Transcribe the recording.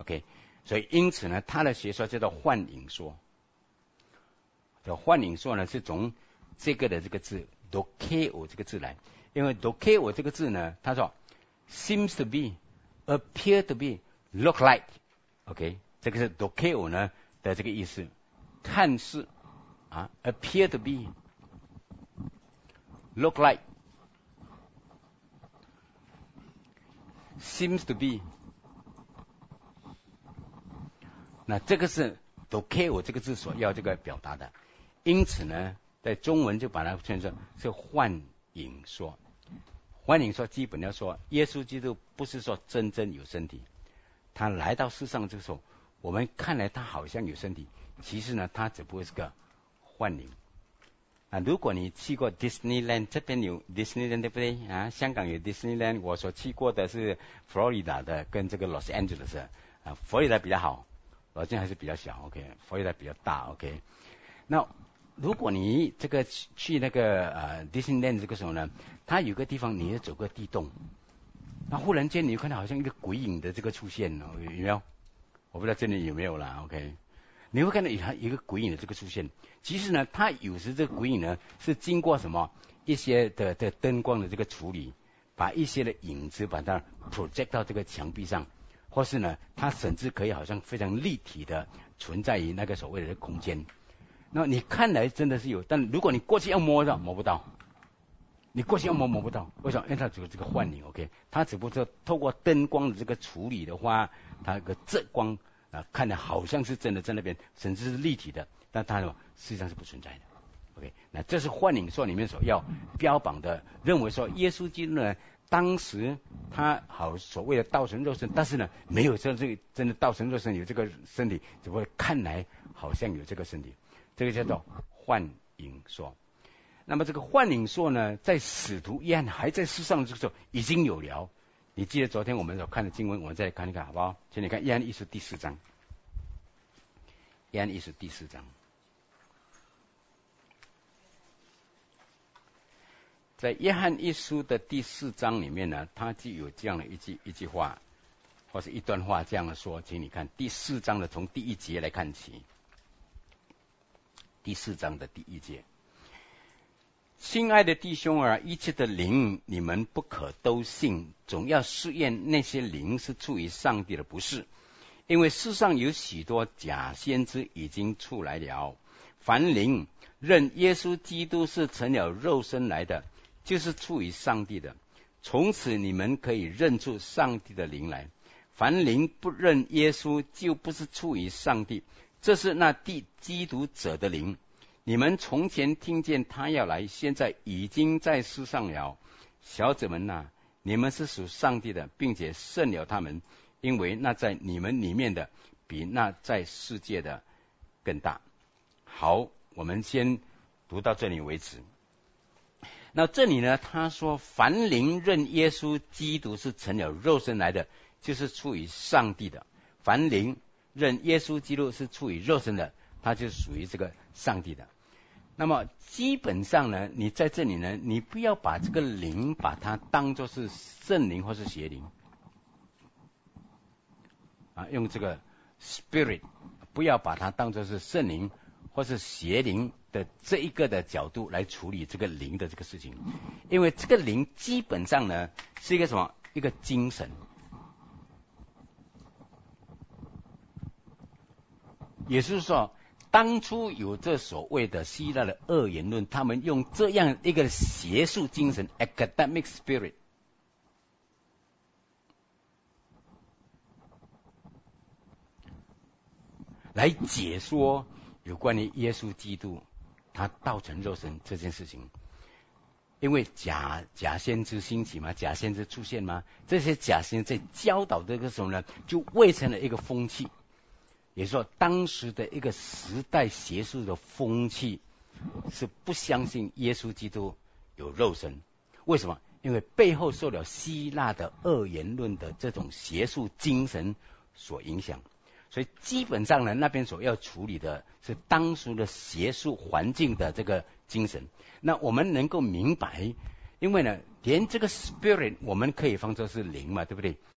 OK， 所以因此呢，他的学说叫做幻影说。这幻影说呢，是从这个的这个字 dokeo 这个字来，因为 dokeo 这个字呢，他说 seems to be、appear to be、look like，OK， 这个是 dokeo 呢的这个意思，看似啊 appear to be、look like、seems to be， 那这个是 dokeo 这个字所要这个表达的，因此呢，在中文就把它称作是幻影说。幻影说基本要说，耶稣基督不是说真正有身体，他来到世上这个时候，我们看来他好像有身体，其实呢，他只不过是个幻影。啊，如果你去过 Disneyland， 这边有 Disneyland 对不对啊？香港有 Disneyland， 我所去过的是 Florida 的跟这个 Los Angeles 的啊，佛罗里达比较好，罗建还是比较小 ，OK， 佛罗里达比较大 ，OK。那如果你这个去那个Disneyland 这个时候呢，它有个地方你要走个地洞，那忽然间你看到好像一个鬼影的这个出现哦，有没有？我不知道这里有没有啦 ，OK。你会看到有一个鬼影的这个出现，其实呢，它有时这个鬼影呢是经过什么一些的灯光的这个处理，把一些的影子把它 project 到这个墙壁上，或是呢，它甚至可以好像非常立体的存在于那个所谓的空间。那你看来真的是有，但如果你过去要摸的摸不到，你过去要摸不到，为什么？因为它只有这个幻影 ，OK， 它只不过透过灯光的这个处理的话，它个遮光。看的好像是真的在那边，甚至是立体的，但它实际上是不存在的。OK， 那这是幻影说里面所要标榜的，认为说耶稣基督呢，当时他好所谓的道成肉身，但是呢没有这个真的道成肉身有这个身体，只不过看来好像有这个身体，这个叫做幻影说。那么这个幻影说呢，在使徒约翰还在世上的时候已经有了。你记得昨天我们所看的经文，我们再来看一看好不好？请你看约翰一书第4章，约翰一书第4章，在约翰一书的第4章里面呢，它就有这样的一句话，或是一段话这样的说，请你看第4章的从第1节来看起，第4章的第1节。亲爱的弟兄啊，一切的灵你们不可都信，总要试验那些灵是出于上帝的，不是。因为世上有许多假先知已经出来了。凡灵认耶稣基督是成了肉身来的，就是出于上帝的。从此你们可以认出上帝的灵来。凡灵不认耶稣，就不是出于上帝，这是那敌基督者的灵。你们从前听见他要来，现在已经在世上了。小子们啊，你们是属上帝的，并且胜了他们，因为那在你们里面的比那在世界的更大。好，我们先读到这里为止。那这里呢，他说凡灵认耶稣基督是成了肉身来的，就是出于上帝的。凡灵认耶稣基督是出于肉身的，它就属于这个上帝的。那么基本上呢，你在这里呢，你不要把这个灵把它当作是圣灵或是邪灵啊，用这个 spirit 不要把它当作是圣灵或是邪灵的这一个的角度来处理这个灵的这个事情，因为这个灵基本上呢是一个什么？一个精神，也就是说。当初有这所谓的希腊的二元论，他们用这样一个学术精神 academic spirit 来解说有关于耶稣基督他道成肉身这件事情。因为假先知兴起嘛，假先知出现嘛，这些假先知在教导这个时候呢，就蔚成了一个风气。也就是说，当时的一个时代学术的风气是不相信耶稣基督有肉身。为什么？因为背后受了希腊的二元论的这种学术精神所影响，所以基本上呢，那边所要处理的是当时的学术环境的这个精神。那我们能够明白，因为呢，连这个 spirit 我们可以放作是灵嘛，对不对？